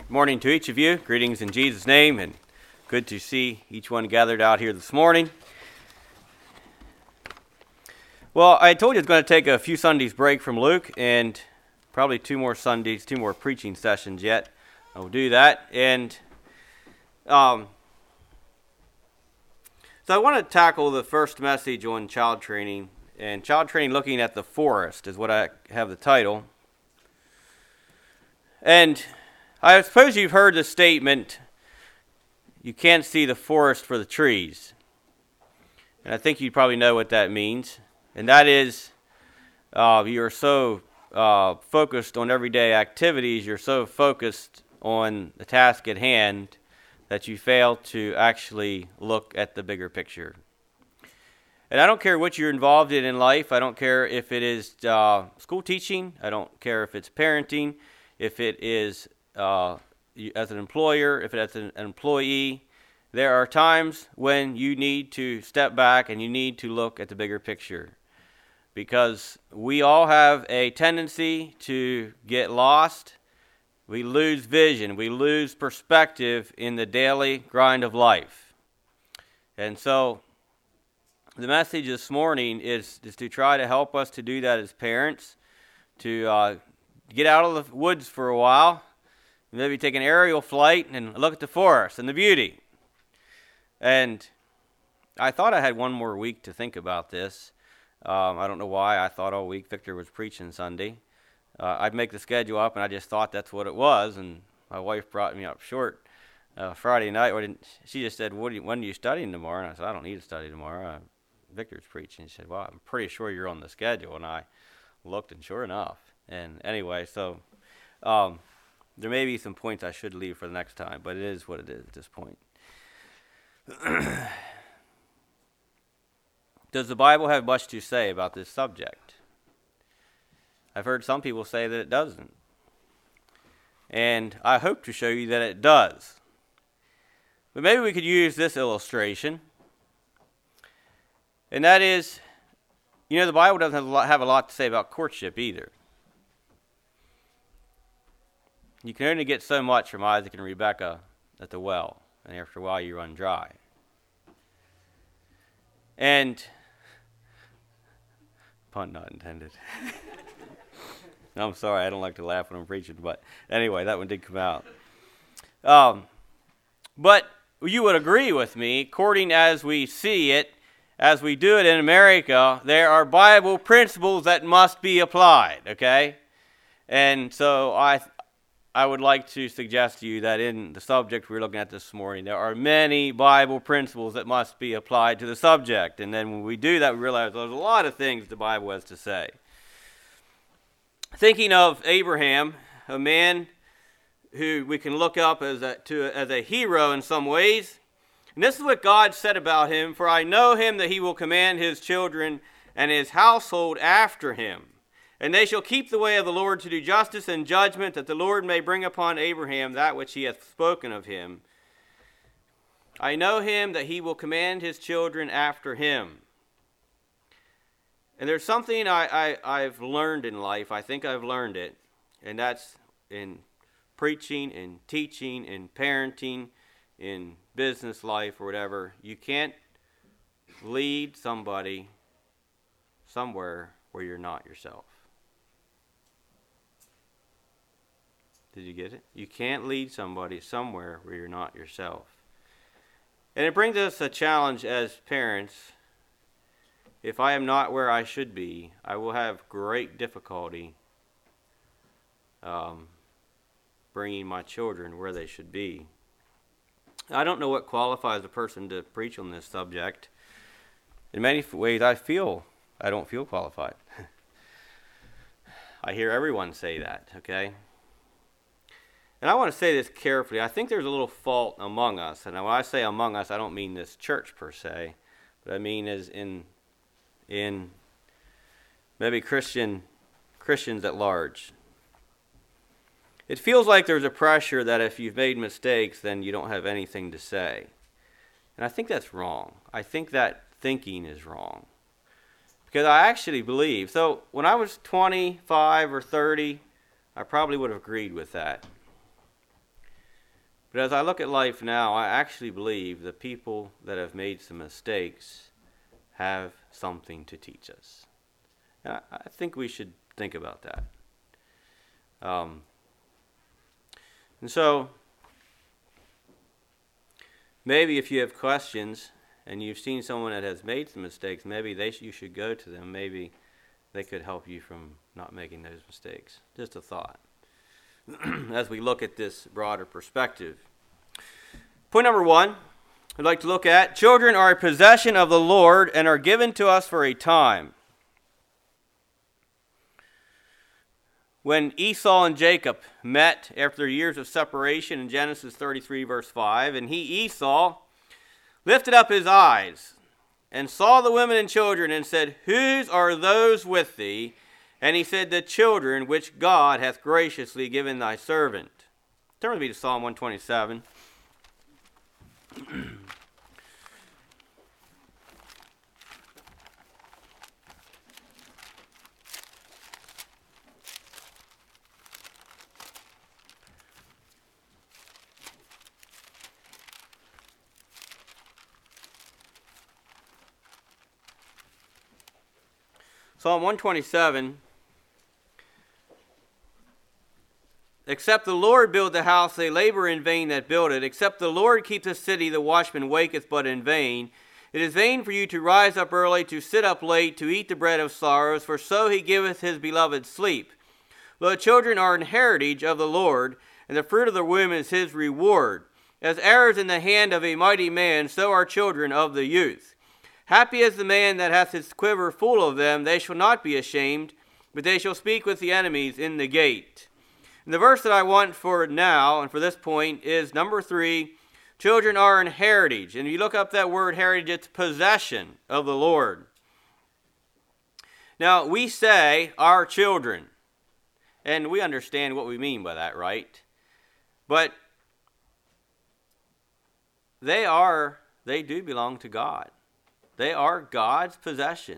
Good morning to each of you. Greetings in Jesus' name, and good to see each one gathered out here this morning. Well, I told you I was going to take a few Sundays break from Luke, and probably two more Sundays, two more preaching sessions yet. I'll do that. And so I want to tackle the first message on child training, and child training looking at the forest is what I have the title. And I suppose you've heard the statement, you can't see the forest for the trees. And I think you probably know what that means. And that is, you're so focused on everyday activities, you're so focused on the task at hand that you fail to actually look at the bigger picture. And I don't care what you're involved in life. I don't care if it is school teaching. I don't care if it's parenting, if it is as an employer, if it's an employee. There are times when you need to step back and you need to look at the bigger picture, because we all have a tendency to get lost. We lose vision, we lose perspective in the daily grind of life. And so the message this morning is to try to help us to do that as parents, to get out of the woods for a while, maybe take an aerial flight and look at the forest and the beauty. And I thought I had one more week to think about this. I don't know why. I thought all week Victor was preaching Sunday. I'd make the schedule up, and I just thought that's what it was. And my wife brought me up short Friday night. She just said, when are you studying tomorrow? And I said, I don't need to study tomorrow. Victor's preaching. She said, well, I'm pretty sure you're on the schedule. And I looked, and sure enough. And anyway, so there may be some points I should leave for the next time, but it is what it is at this point. Does the Bible have much to say about this subject? I've heard some people say that it doesn't. And I hope to show you that it does. But maybe we could use this illustration. And that is, the Bible doesn't have a lot to say about courtship either. You can only get so much from Isaac and Rebekah at the well, and after a while you run dry. And, pun not intended. I'm sorry, I don't like to laugh when I'm preaching, but anyway, that one did come out. But you would agree with me, according as we see it, as we do it in America, there are Bible principles that must be applied, okay? And so I would like to suggest to you that in the subject we're looking at this morning, there are many Bible principles that must be applied to the subject. And then when we do that, we realize there's a lot of things the Bible has to say. Thinking of Abraham, a man who we can look up as a hero in some ways. And this is what God said about him: for I know him that he will command his children and his household after him. And they shall keep the way of the Lord to do justice and judgment, that the Lord may bring upon Abraham that which he hath spoken of him. I know him that he will command his children after him. And there's something I've learned in life. I think I've learned it. And that's in preaching, in teaching, in parenting, in business life or whatever. You can't lead somebody somewhere where you're not yourself. Did you get it? You can't lead somebody somewhere where you're not yourself. And it brings us a challenge as parents. If I am not where I should be, I will have great difficulty bringing my children where they should be. I don't know what qualifies a person to preach on this subject. In many ways, I don't feel qualified. I hear everyone say that, okay? And I want to say this carefully. I think there's a little fault among us. And when I say among us, I don't mean this church per se, but I mean as in maybe Christians at large. It feels like there's a pressure that if you've made mistakes, then you don't have anything to say. And I think that's wrong. I think that thinking is wrong. Because I actually believe, so when I was 25 or 30, I probably would have agreed with that. But as I look at life now, I actually believe the people that have made some mistakes have something to teach us. And I think we should think about that. And so, maybe if you have questions and you've seen someone that has made some mistakes, maybe you should go to them. Maybe they could help you from not making those mistakes. Just a thought as we look at this broader perspective. Point number 1, I'd like to look at: children are a possession of the Lord and are given to us for a time. When Esau and Jacob met after their years of separation in Genesis 33, verse 5, and Esau, lifted up his eyes and saw the women and children and said, "Whose are those with thee?" And he said, "The children which God hath graciously given thy servant." Turn with me to Psalm 127. Psalm 127. Except the Lord build the house, they labor in vain that build it. Except the Lord keep the city, the watchman waketh but in vain. It is vain for you to rise up early, to sit up late, to eat the bread of sorrows, for so he giveth his beloved sleep. Lo, children are an heritage of the Lord, and the fruit of the womb is his reward. As arrows in the hand of a mighty man, so are children of the youth. Happy is the man that hath his quiver full of them. They shall not be ashamed, but they shall speak with the enemies in the gate. And the verse that I want for now, and for this point, is number 3. Children are an heritage. And if you look up that word heritage, it's possession of the Lord. Now, we say our children, and we understand what we mean by that, right? But they do belong to God. They are God's possession.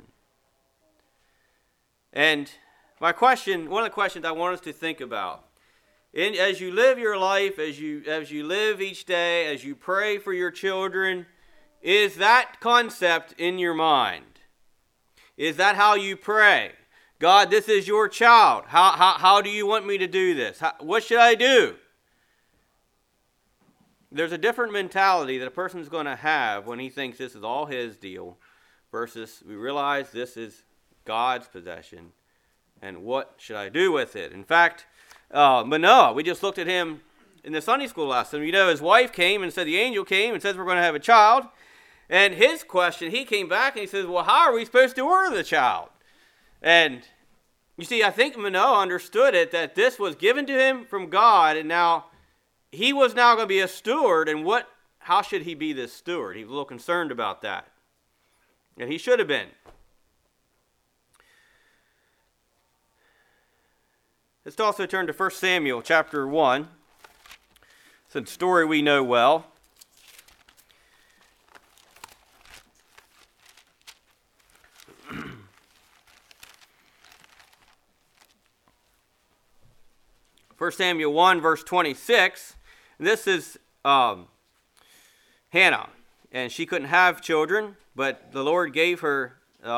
And one of the questions I want us to think about, as you live your life, as you live each day, as you pray for your children, is that concept in your mind? Is that how you pray? God, this is your child. How do you want me to do this? What should I do? There's a different mentality that a person's going to have when he thinks this is all his deal versus we realize this is God's possession and what should I do with it? In fact, Manoah, we just looked at him in the Sunday school lesson. You know, his wife came and said the angel came and says we're going to have a child. And his question, he came back and he says, well, how are we supposed to order the child? And you see, I think Manoah understood it, that this was given to him from God, and now he was now going to be a steward, and how should he be this steward? He was a little concerned about that. And he should have been. Let's also turn to 1 Samuel chapter 1. It's a story we know well. First Samuel 1, verse 26. This is Hannah. And she couldn't have children, but the Lord gave her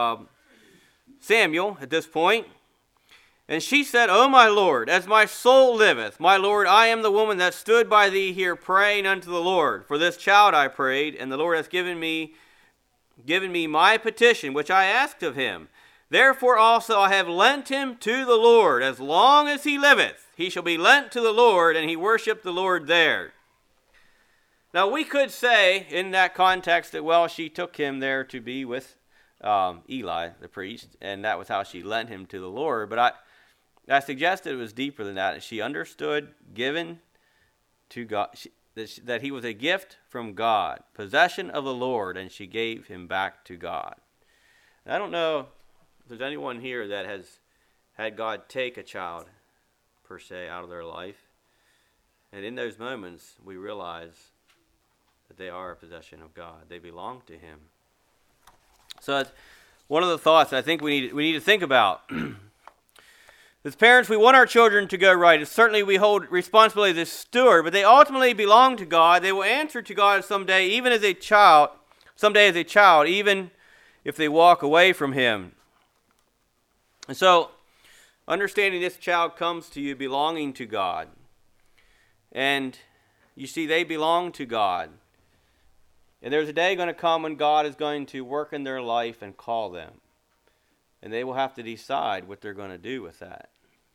Samuel at this point. And she said, O my Lord, as my soul liveth, my Lord, I am the woman that stood by thee here praying unto the Lord. For this child I prayed, and the Lord hath given me my petition, which I asked of him. Therefore also I have lent him to the Lord. As long as he liveth, he shall be lent to the Lord, and he worshiped the Lord there. Now we could say in that context that, well, she took him there to be with Eli, the priest, and that was how she lent him to the Lord. But I suggested it was deeper than that. She understood given to God, that he was a gift from God, possession of the Lord, and she gave him back to God. And I don't know if there's anyone here that has had God take a child, per se, out of their life. And in those moments, we realize that they are a possession of God. They belong to him. So that's one of the thoughts I think we need to think about. As parents, we want our children to go right. Certainly we hold responsibility as a steward, but they ultimately belong to God. They will answer to God someday, even as a child, even if they walk away from Him. And so, understanding this child comes to you belonging to God. And you see, they belong to God. And there's a day going to come when God is going to work in their life and call them. And they will have to decide what they're going to do with that.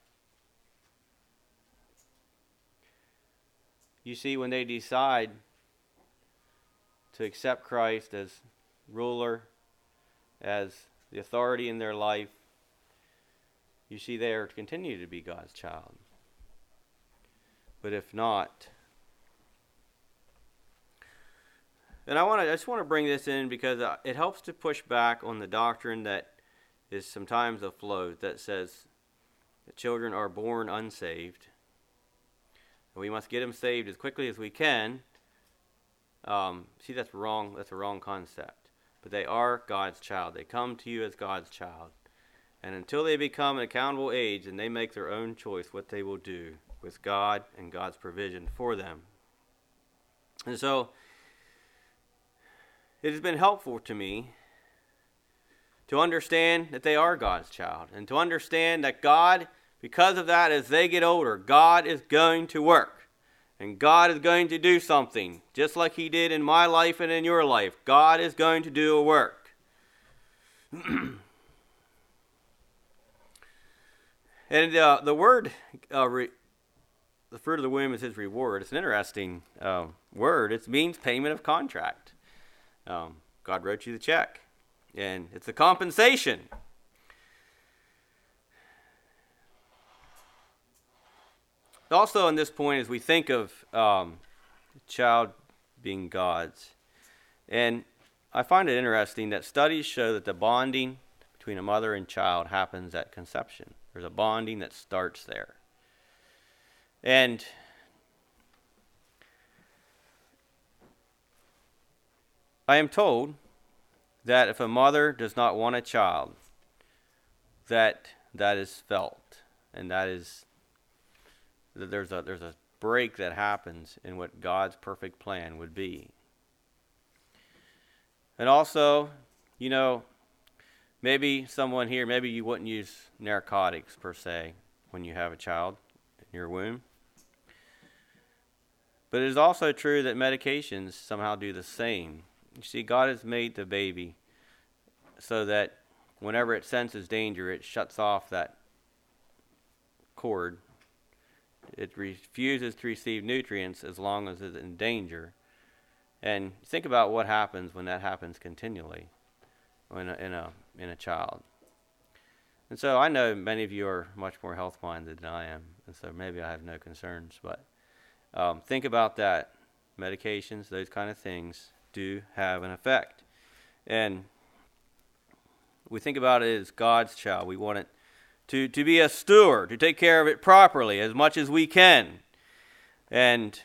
You see, when they decide to accept Christ as ruler, as the authority in their life, you see they are to continue to be God's child. But if not, and I just want to bring this in because it helps to push back on the doctrine that is sometimes afloat that says that children are born unsaved. And we must get them saved as quickly as we can. See, that's wrong. That's a wrong concept. But they are God's child. They come to you as God's child. And until they become an accountable age, and they make their own choice what they will do with God and God's provision for them. And so, it has been helpful to me to understand that they are God's child. And to understand that God, because of that, as they get older, God is going to work. And God is going to do something, just like He did in my life and in your life. God is going to do a work. And the word, the fruit of the womb is His reward. It's an interesting word. It means payment of contract. God wrote you the check. And it's a compensation. Also, in this point, as we think of child being God's, and I find it interesting that studies show that the bonding between a mother and child happens at conception. There's a bonding that starts there. And I am told that if a mother does not want a child, that is felt, and that there's a break that happens in what God's perfect plan would be. And also, maybe someone here, maybe you wouldn't use narcotics per se when you have a child in your womb. But it is also true that medications somehow do the same. You see, God has made the baby so that whenever it senses danger, it shuts off that cord. It refuses to receive nutrients as long as it's in danger. And think about what happens when that happens continually in a child. And so I know many of you are much more health-minded than I am, and so maybe I have no concerns. But think about that. Medications, those kind of things, do have an effect. And we think about it as God's child. We want it to be a steward, to take care of it properly as much as we can. And,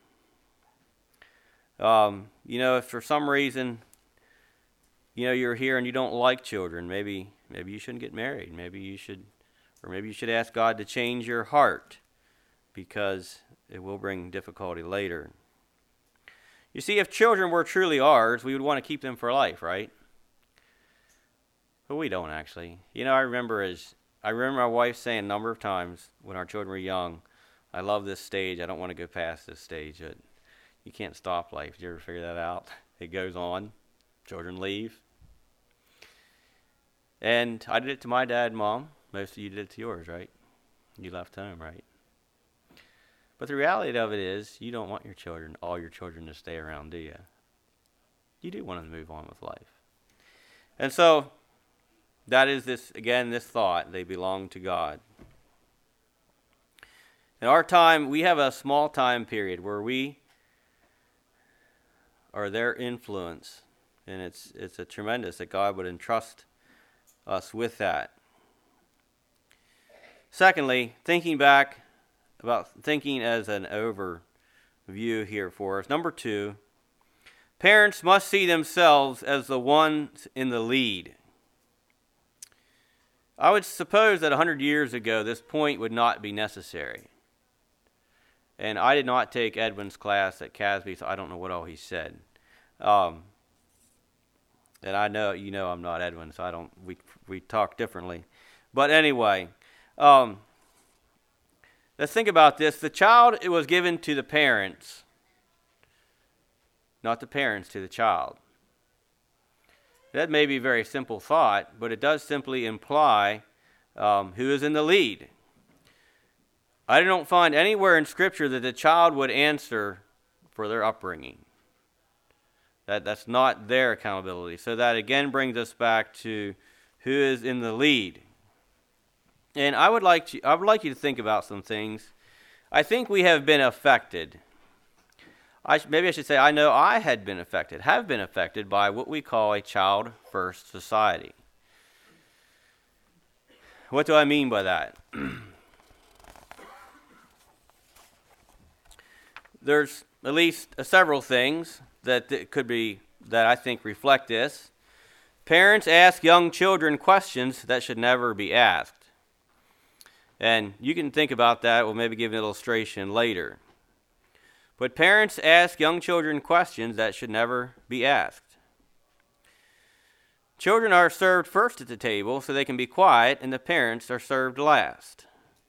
if for some reason, you're here and you don't like children, maybe you shouldn't get married. Maybe you should ask God to change your heart, because it will bring difficulty later. You see, if children were truly ours, we would want to keep them for life, right? But we don't actually. I remember my wife saying a number of times when our children were young, I love this stage, I don't want to go past this stage. You can't stop life. Did you ever figure that out? It goes on. Children leave. And I did it to my dad and mom. Most of you did it to yours, right? You left home, right? But the reality of it is, you don't want all your children to stay around, do you? You do want them to move on with life. And so, that is this thought, they belong to God. In our time, we have a small time period where we are their influence, and it's a tremendous that God would entrust us with that. Secondly, thinking as an overview here for us. Number 2, parents must see themselves as the ones in the lead. I would suppose that 100 years ago this point would not be necessary. And I did not take Edwin's class at Casby, so I don't know what all he said. And I know, I'm not Edwin, so we talk differently. But anyway, let's think about this. The child, it was given to the parents, not the parents to the child. That may be a very simple thought, but it does simply imply who is in the lead. I don't find anywhere in Scripture that the child would answer for their upbringing. That's not their accountability. So that again brings us back to who is in the lead. And I would like you to think about some things. I think we have been affected. Maybe I should say I know I have been affected by what we call a child-first society. What do I mean by that? There's at least several things that I think reflect this. Parents ask young children questions that should never be asked. And you can think about that. We'll maybe give an illustration later. But parents ask young children questions that should never be asked. Children are served first at the table so they can be quiet, and the parents are served last.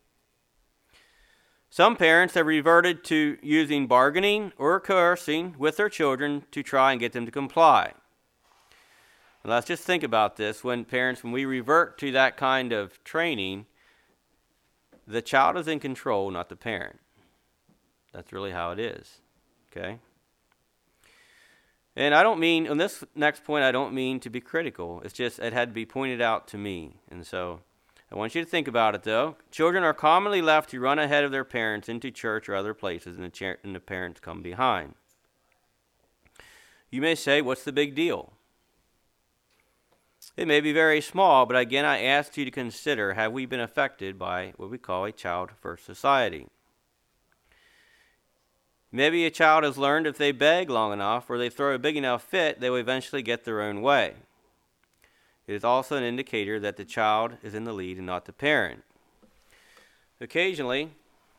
Some parents have reverted to using bargaining or coercing with their children to try and get them to comply. And let's just think about this. When we revert to that kind of training, the child is in control, not the parent. That's really how it is. Okay? And I don't mean, on this next point, I don't mean to be critical. It's just it had to be pointed out to me. And so I want you to think about it, though. Children are commonly left to run ahead of their parents into church or other places, and the parents come behind. You may say, what's the big deal? It may be very small, but again, I ask you to consider, have we been affected by what we call a child-first society? Maybe a child has learned if they beg long enough or they throw a big enough fit, they will eventually get their own way. It is also an indicator that the child is in the lead and not the parent. Occasionally,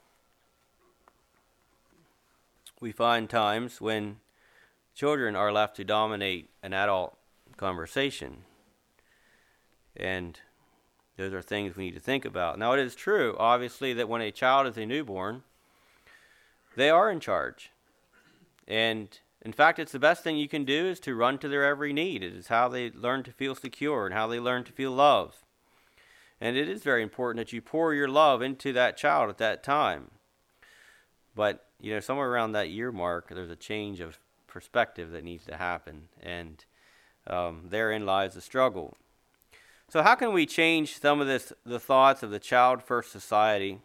we find times when children are left to dominate an adult conversation. And those are things we need to think about. Now, it is true, obviously, that when a child is a newborn, they are in charge. And in fact, it's the best thing you can do is to run to their every need. It is how they learn to feel secure and how they learn to feel love. And it is very important that you pour your love into that child at that time. But, somewhere around that year mark, there's a change of perspective that needs to happen. And therein lies the struggle. So how can we change some of the thoughts of the child-first society?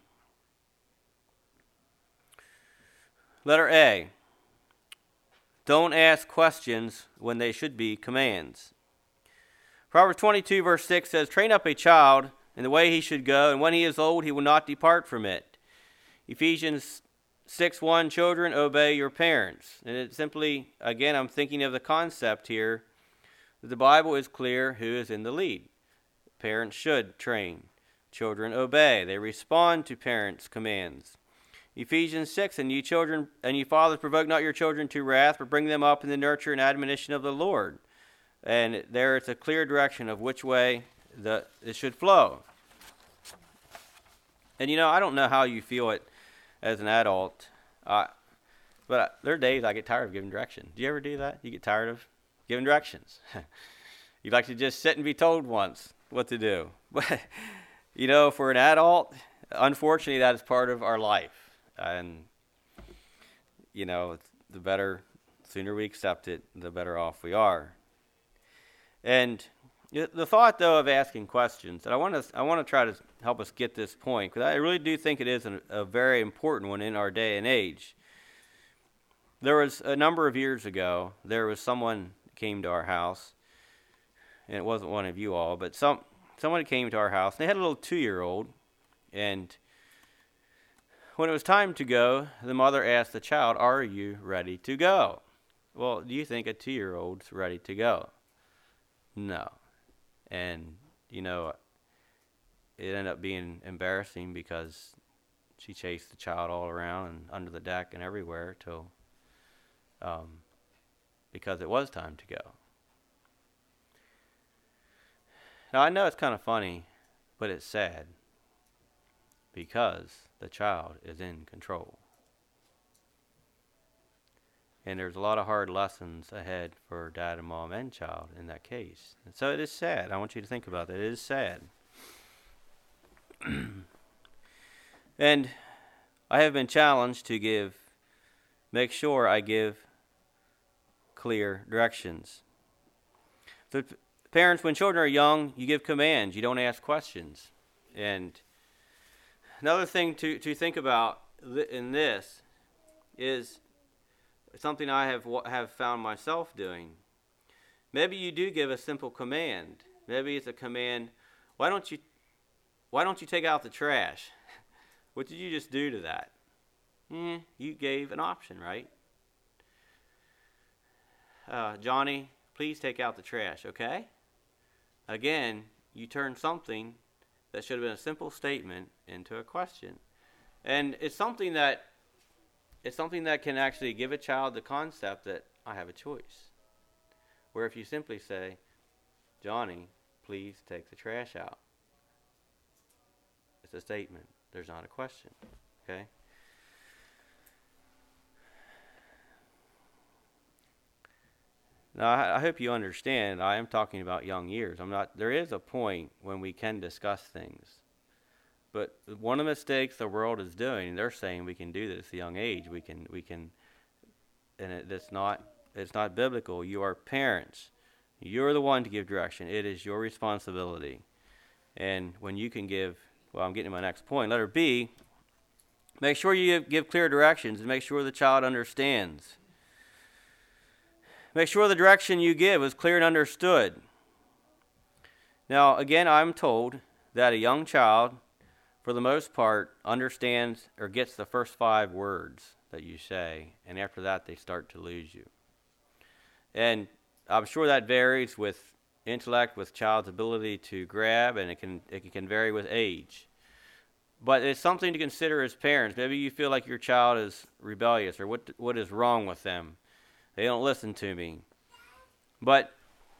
Letter A, don't ask questions when they should be commands. Proverbs 22 verse 6 says, train up a child in the way he should go, and when he is old he will not depart from it. Ephesians 6:1, children, obey your parents. And it simply, again, I'm thinking of the concept here, that the Bible is clear who is in the lead. Parents should train. Children obey. They respond to parents' commands. Ephesians 6, and you children and you fathers, provoke not your children to wrath, but bring them up in the nurture and admonition of the Lord. And there it's a clear direction of which way it should flow. And I don't know how you feel it as an adult, but there are days I get tired of giving direction. Do you ever do that? You get tired of giving directions? You'd like to just sit and be told once what to do. But, for an adult, unfortunately, that is part of our life. And, the sooner we accept it, the better off we are. And the thought, though, of asking questions, and I want to try to help us get this point, because I really do think it is a very important one in our day and age. There was a number of years ago, there was someone who came to our house, and it wasn't one of you all, but someone came to our house, and they had a little 2-year-old, and when it was time to go, the mother asked the child, are you ready to go? Well, do you think a 2-year-old's ready to go? No. And, it ended up being embarrassing because she chased the child all around and under the deck and everywhere till because it was time to go. Now I know it's kind of funny, but it's sad because the child is in control. And there's a lot of hard lessons ahead for dad and mom and child in that case. And so it is sad. I want you to think about that. It is sad. And I have been challenged to make sure I give clear directions. So parents, when children are young, you give commands. You don't ask questions. And another thing to think about in this is something I have found myself doing. Maybe you do give a simple command. Maybe it's a command, why don't you take out the trash? What did you just do to that? You gave an option, right? Johnny, please take out the trash, okay? Again, you turn something that should have been a simple statement into a question. And it's something that can actually give a child the concept that I have a choice. Where if you simply say, Johnny, please take the trash out. It's a statement. There's not a question. Okay? Now, I hope you understand, I am talking about young years. There is a point when we can discuss things. But one of the mistakes the world is doing, they're saying we can do this at a young age. We can, and it's not biblical. You are parents. You're the one to give direction. It is your responsibility. And when you can I'm getting to my next point. Letter B, make sure you give clear directions and make sure the child understands. Make sure the direction you give is clear and understood. Now, again, I'm told that a young child, for the most part, understands or gets the first 5 words that you say, and after that they start to lose you. And I'm sure that varies with intellect, with child's ability to grab, and it can vary with age. But it's something to consider as parents. Maybe you feel like your child is rebellious, or what is wrong with them. They don't listen to me. But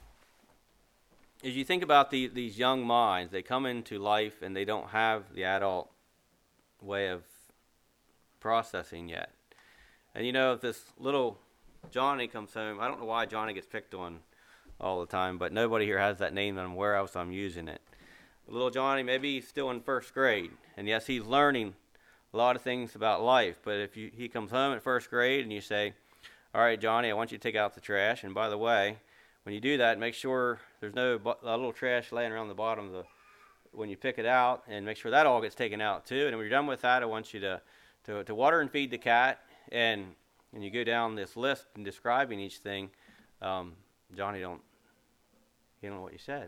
as you think about these young minds, they come into life and they don't have the adult way of processing yet. And if this little Johnny comes home, I don't know why Johnny gets picked on all the time, but nobody here has that name that I'm aware of, so I'm using it. Little Johnny, maybe he's still in 1st grade, and yes, he's learning a lot of things about life, but if he comes home at 1st grade and you say, all right, Johnny, I want you to take out the trash, and by the way, when you do that, make sure there's no little trash laying around the bottom when you pick it out, and make sure that all gets taken out too. And when you're done with that, I want you to water and feed the cat, and you go down this list and describing each thing. Johnny, he don't know what you said.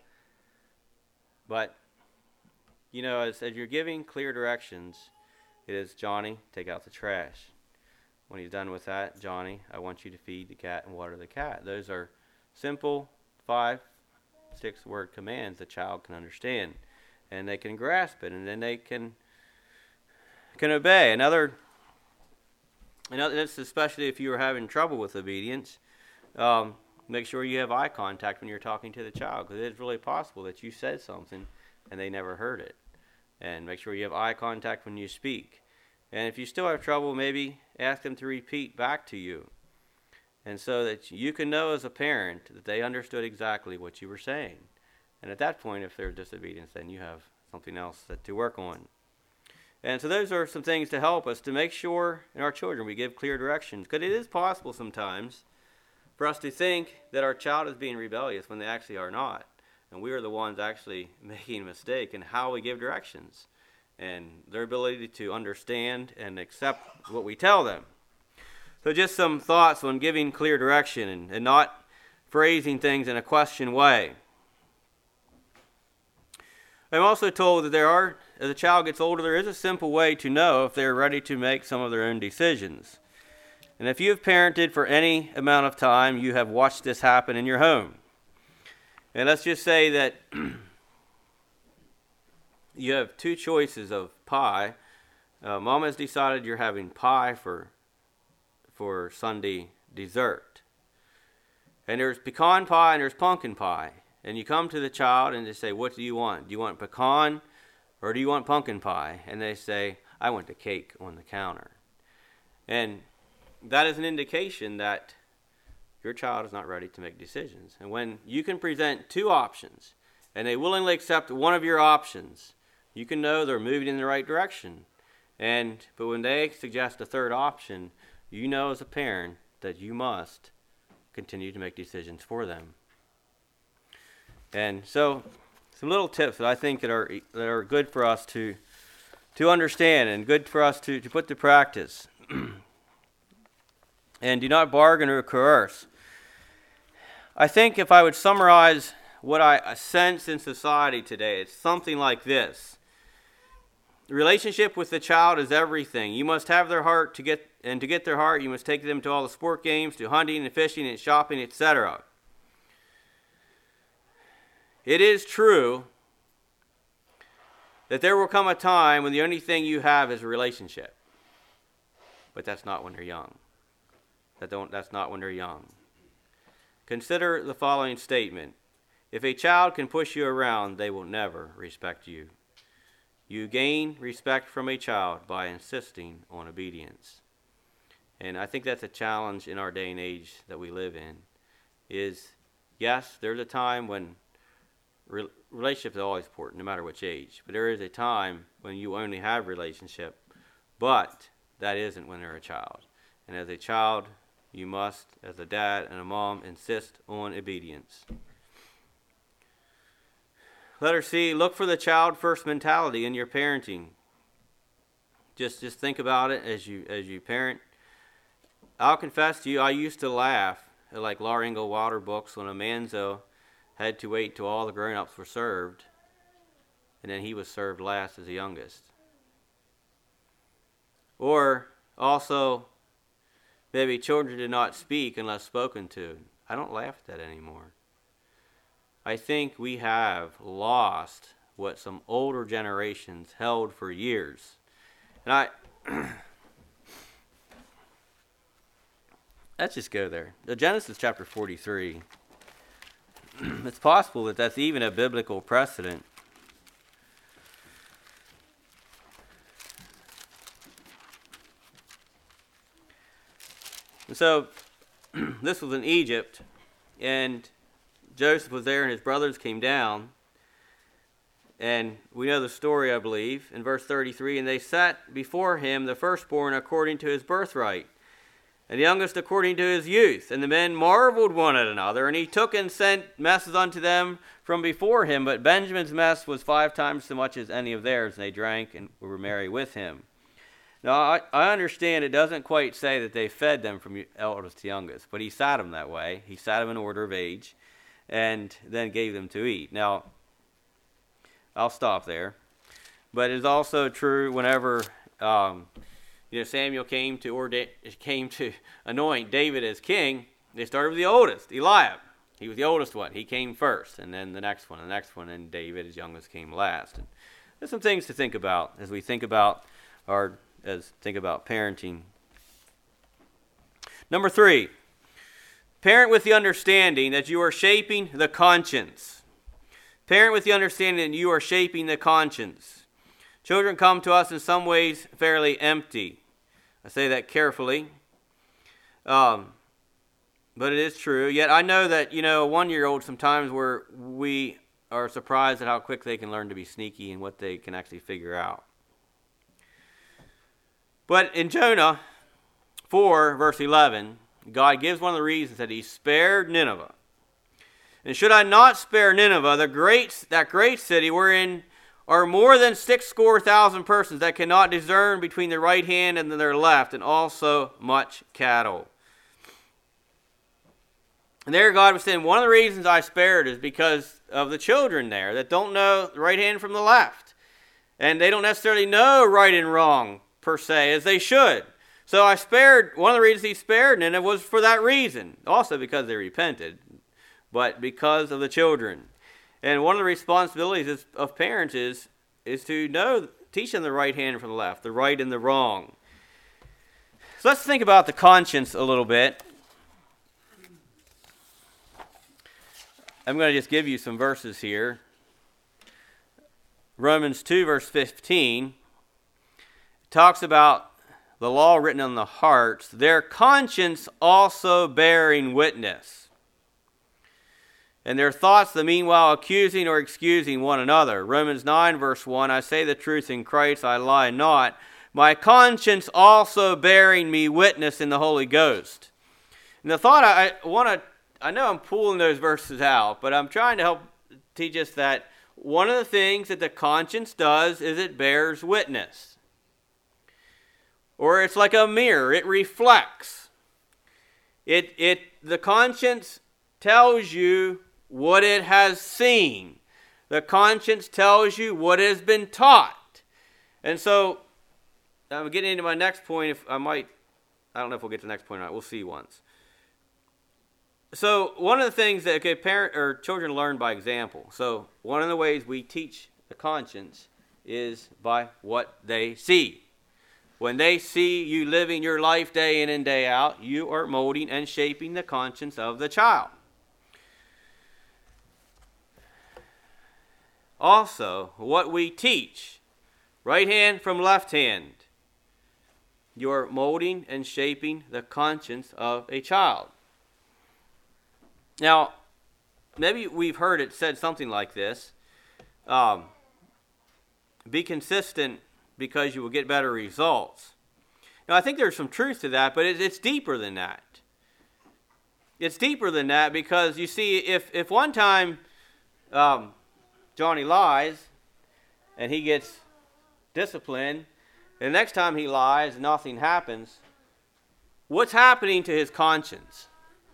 But as you're giving clear directions, it is, Johnny, take out the trash. When he's done with that, Johnny, I want you to feed the cat and water the cat. Those are simple 5, 6 word commands the child can understand, and they can grasp it, and then they can obey. Another, this especially if you are having trouble with obedience, make sure you have eye contact when you're talking to the child, because it is really possible that you said something and they never heard it. And make sure you have eye contact when you speak. And if you still have trouble, maybe ask them to repeat back to you. And so that you can know as a parent that they understood exactly what you were saying. And at that point, if there's disobedience, then you have something else to work on. And so those are some things to help us to make sure in our children we give clear directions. Because it is possible sometimes for us to think that our child is being rebellious when they actually are not. And we are the ones actually making a mistake in how we give directions. And their ability to understand and accept what we tell them. So just some thoughts on giving clear direction and not phrasing things in a question way. I'm also told that as a child gets older, there is a simple way to know if they're ready to make some of their own decisions. And if you have parented for any amount of time, you have watched this happen in your home. And let's just say that you have two choices of pie. Mom has decided you're having pie for Sunday dessert. And there's pecan pie and there's pumpkin pie. And you come to the child and they say, what do you want? Do you want pecan or do you want pumpkin pie? And they say, I want the cake on the counter. And that is an indication that your child is not ready to make decisions. And when you can present two options and they willingly accept one of your options, you can know they're moving in the right direction. But when they suggest a third option, you know as a parent that you must continue to make decisions for them. And so, some little tips that I think that are good for us to understand and good for us to put to practice. And do not bargain or coerce. I think if I would summarize what I sense in society today, it's something like this. The relationship with the child is everything. You must have their heart to get their heart, you must take them to all the sport games, to hunting and fishing and shopping, etc. It is true that there will come a time when the only thing you have is a relationship. But that's not when they're young. That's not when they're young. Consider the following statement. If a child can push you around, they will never respect you. You gain respect from a child by insisting on obedience. And I think that's a challenge in our day and age that we live in. Yes, there's a time when relationship is always important, no matter which age. But there is a time when you only have relationship, but that isn't when they're a child. And as a child, you must, as a dad and a mom, insist on obedience. Letter C, look for the child first mentality in your parenting. Just think about it as you parent. I'll confess to you, I used to laugh at like Laura Ingalls Wilder books when a manzo had to wait till all the grown-ups were served, and then he was served last as the youngest. Or also, maybe children did not speak unless spoken to. I don't laugh at that anymore. I think we have lost what some older generations held for years. And let's just go there. Genesis chapter 43. It's possible that that's even a biblical precedent. And so, this was in Egypt, and Joseph was there and his brothers came down. And we know the story, I believe, in verse 33. And they set before him the firstborn according to his birthright, and the youngest according to his youth. And the men marveled one at another, and he took and sent messes unto them from before him. But Benjamin's mess was 5 times so much as any of theirs, and they drank and were merry with him. Now, I understand it doesn't quite say that they fed them from eldest to youngest, but he sat them that way. He sat them in order of age, and then gave them to eat. Now, I'll stop there. But it is also true whenever Samuel came to anoint David as king, they started with the oldest, Eliab. He was the oldest one. He came first, and then the next one, and David, his youngest, came last. And there's some things to think about as we think about parenting. Number 3, parent with the understanding that you are shaping the conscience. Parent with the understanding that you are shaping the conscience. Children come to us in some ways fairly empty. I say that carefully. But it is true. Yet I know that, a 1-year-old sometimes we are surprised at how quick they can learn to be sneaky and what they can actually figure out. But in Jonah 4, verse 11, God gives one of the reasons that he spared Nineveh. And should I not spare Nineveh, that great city wherein are more than 60,000 persons that cannot discern between their right hand and their left, and also much cattle. And there God was saying, one of the reasons I spared is because of the children there that don't know the right hand from the left. And they don't necessarily know right and wrong, per se, as they should. So I spared, one of the reasons he spared, and it was for that reason. Also because they repented, but because of the children. And one of the responsibilities of parents is is to know, teach them the right hand from the left, the right and the wrong. So let's think about the conscience a little bit. I'm going to just give you some verses here. Romans 2 verse 15 talks about the law written on the hearts, their conscience also bearing witness. And their thoughts the meanwhile accusing or excusing one another. Romans 9 verse 1, I say the truth in Christ, I lie not. My conscience also bearing me witness in the Holy Ghost. And the thought I know I'm pulling those verses out, but I'm trying to help teach us that one of the things that the conscience does is it bears witness. Or it's like a mirror, it reflects. The conscience tells you what it has seen. The conscience tells you what has been taught. And so, I'm getting into my next point. I don't know if we'll get to the next point or not. We'll see once. So, one of the things that children learn by example. So, one of the ways we teach the conscience is by what they see. When they see you living your life day in and day out, you are molding and shaping the conscience of the child. Also, what we teach, right hand from left hand, you are molding and shaping the conscience of a child. Now, maybe we've heard it said something like this. Be consistent because you will get better results. Now, I think there's some truth to that, but it's deeper than that. It's deeper than that because, you see, if one time Johnny lies and he gets disciplined, and the next time he lies and nothing happens, what's happening to his conscience?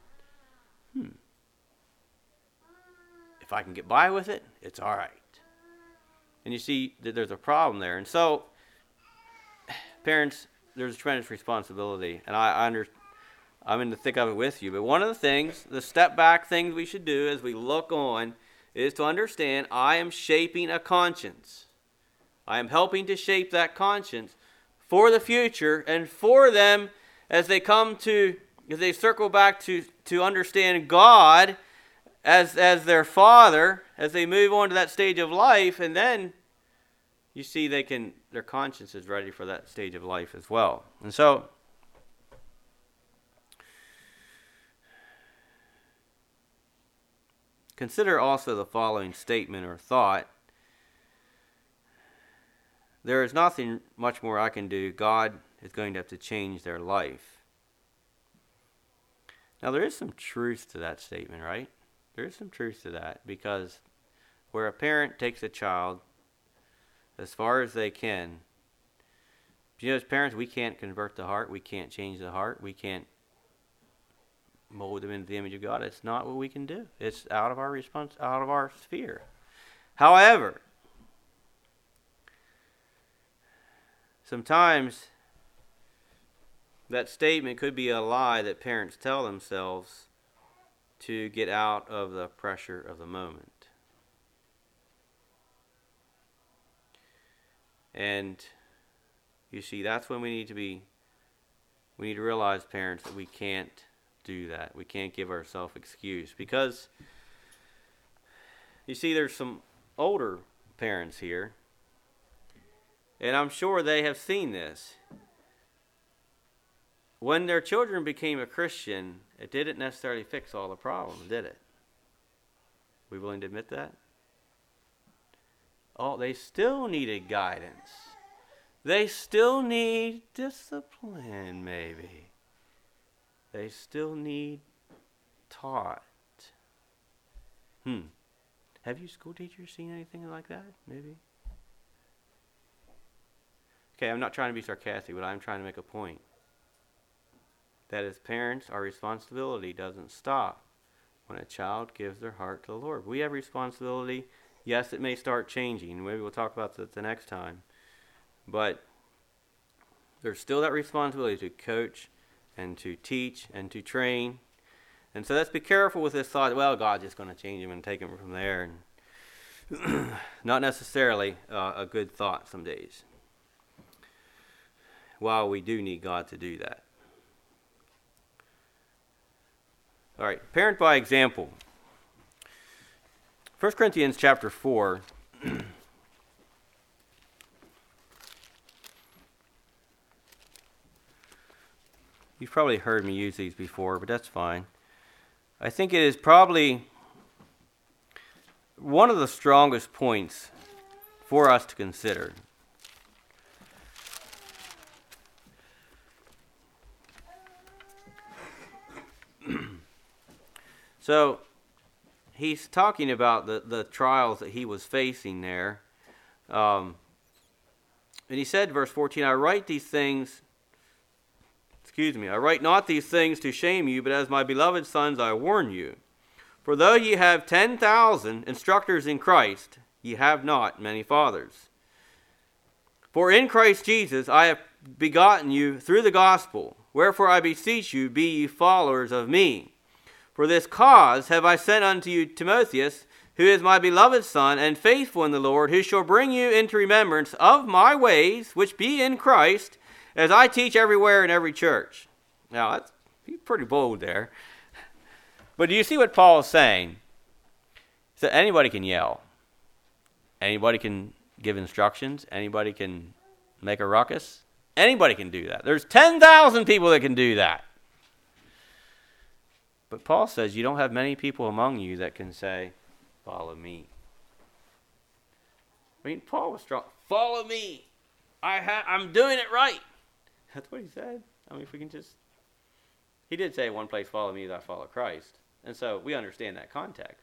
If I can get by with it, it's all right. And you see that there's a problem there. And so, parents, there's a tremendous responsibility. And I'm in the thick of it with you. But one of the things, the step back things we should do as we look on is to understand I am shaping a conscience. I am helping to shape that conscience for the future and for them as they circle back to understand God as their father, as they move on to that stage of life, and then you see their conscience is ready for that stage of life as well. And so, consider also the following statement or thought. There is nothing much more I can do. God is going to have to change their life. Now, there is some truth to that statement, right? There is some truth to that, because where a parent takes a child as far as they can, as parents, we can't convert the heart. We can't change the heart. We can't mold them into the image of God. It's not what we can do. It's out of our sphere. However, sometimes that statement could be a lie that parents tell themselves to get out of the pressure of the moment. And you see, that's when we need to realize, parents, that we can't do that. We can't give ourselves excuse, because you see, there's some older parents here, and I'm sure they have seen this. When their children became a Christian, it didn't necessarily fix all the problems, did it? We willing to admit that? Oh, they still needed guidance. They still need discipline, maybe. They still need taught. Have you school teachers seen anything like that? Maybe. Okay, I'm not trying to be sarcastic, but I'm trying to make a point. That as parents, our responsibility doesn't stop when a child gives their heart to the Lord. We have responsibility. Yes, it may start changing. Maybe we'll talk about that the next time. But there's still that responsibility to coach and to teach and to train. And so let's be careful with this thought, well, God's just going to change him and take him from there. not necessarily a good thought some days. While we do need God to do that. All right, parent by example. 1 Corinthians chapter 4. You've probably heard me use these before, but that's fine. I think it is probably one of the strongest points for us to consider. So, he's talking about the trials that he was facing there. And he said, verse 14, I write not these things to shame you, but as my beloved sons I warn you. For though ye have 10,000 instructors in Christ, ye have not many fathers. For in Christ Jesus I have begotten you through the gospel. Wherefore I beseech you, be ye followers of me. For this cause have I sent unto you Timotheus, who is my beloved son, and faithful in the Lord, who shall bring you into remembrance of my ways, which be in Christ, as I teach everywhere in every church. Now, that's pretty bold there. But do you see what Paul is saying? So anybody can yell. Anybody can give instructions. Anybody can make a ruckus. Anybody can do that. There's 10,000 people that can do that. But Paul says you don't have many people among you that can say, follow me. I mean, Paul was strong. Follow me. I'm doing it right. That's what he said. I mean, if we can just... He did say in one place, follow me as I follow Christ. And so we understand that context.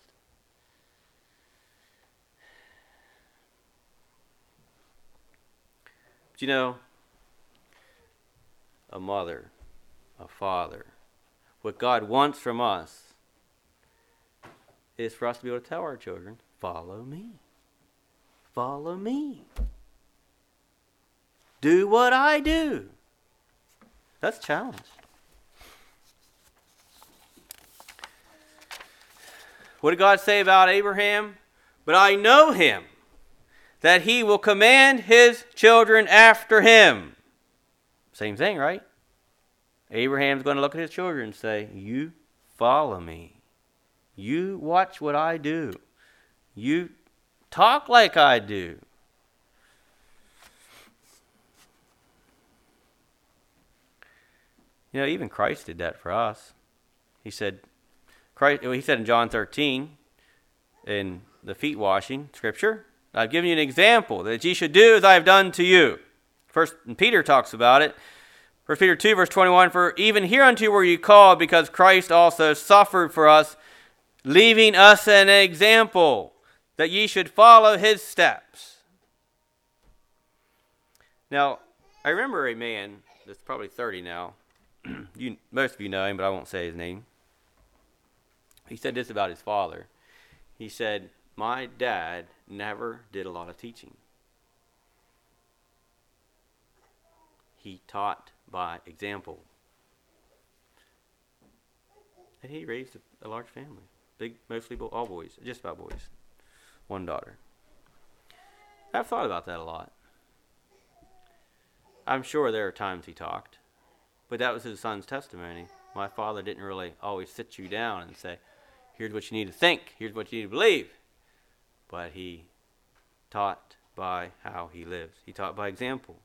But you know, a mother, a father, what God wants from us is for us to be able to tell our children, follow me. Follow me. Do what I do. That's a challenge. What did God say about Abraham? But I know him, that he will command his children after him. Same thing, right? Abraham's going to look at his children and say, you follow me. You watch what I do. You talk like I do. You know, even Christ did that for us. He said in John 13, in the feet washing scripture, I've given you an example that ye should do as I have done to you. First, Peter talks about it. 1 Peter 2, verse 21, for even hereunto were ye called, because Christ also suffered for us, leaving us an example, that ye should follow his steps. Now, I remember a man that's probably 30 now. Most of you know him, but I won't say his name. He said this about his father. He said, my dad never did a lot of teaching. He taught by example. And he raised a large family. Mostly all boys, just about boys. One daughter. I've thought about that a lot. I'm sure there are times he talked, but that was his son's testimony. My father didn't really always sit you down and say, here's what you need to think, here's what you need to believe. But he taught by how he lives. He taught by example.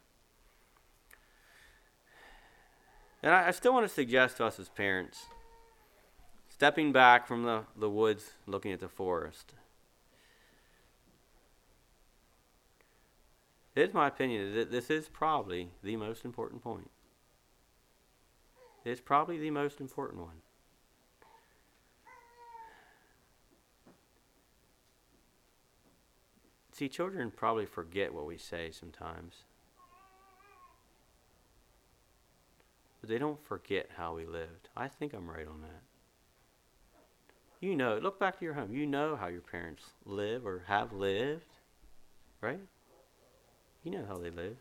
And I still want to suggest to us as parents, stepping back from the woods, looking at the forest. It is my opinion that this is probably the most important point. It's probably the most important one. See, children probably forget what we say sometimes. But they don't forget how we lived. I think I'm right on that. You know, look back to your home. You know how your parents live or have lived, right? You know how they live.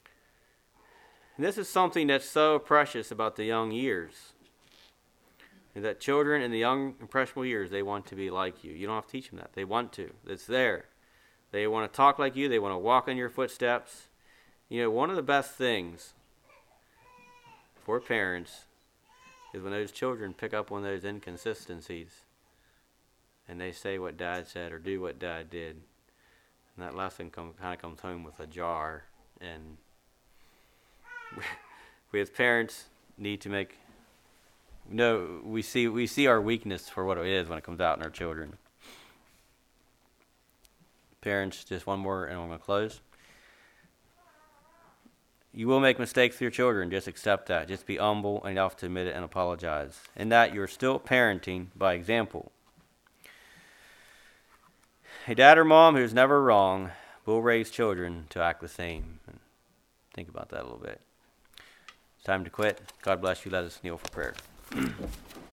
And this is something that's so precious about the young years. And that children in the young, impressionable years, they want to be like you. You don't have to teach them that. They want to. It's there. They want to talk like you. They want to walk in your footsteps. You know, one of the best things for parents is when those children pick up on those inconsistencies and they say what Dad said or do what Dad did. And that lesson kind of comes home with a jar. And we as parents need to make... No, we see our weakness for what it is when it comes out in our children. Parents, just one more and I'm going to close. You will make mistakes with your children. Just accept that. Just be humble enough to admit it and apologize. And that you're still parenting by example. A dad or mom who's never wrong will raise children to act the same. Think about that a little bit. It's time to quit. God bless you. Let us kneel for prayer.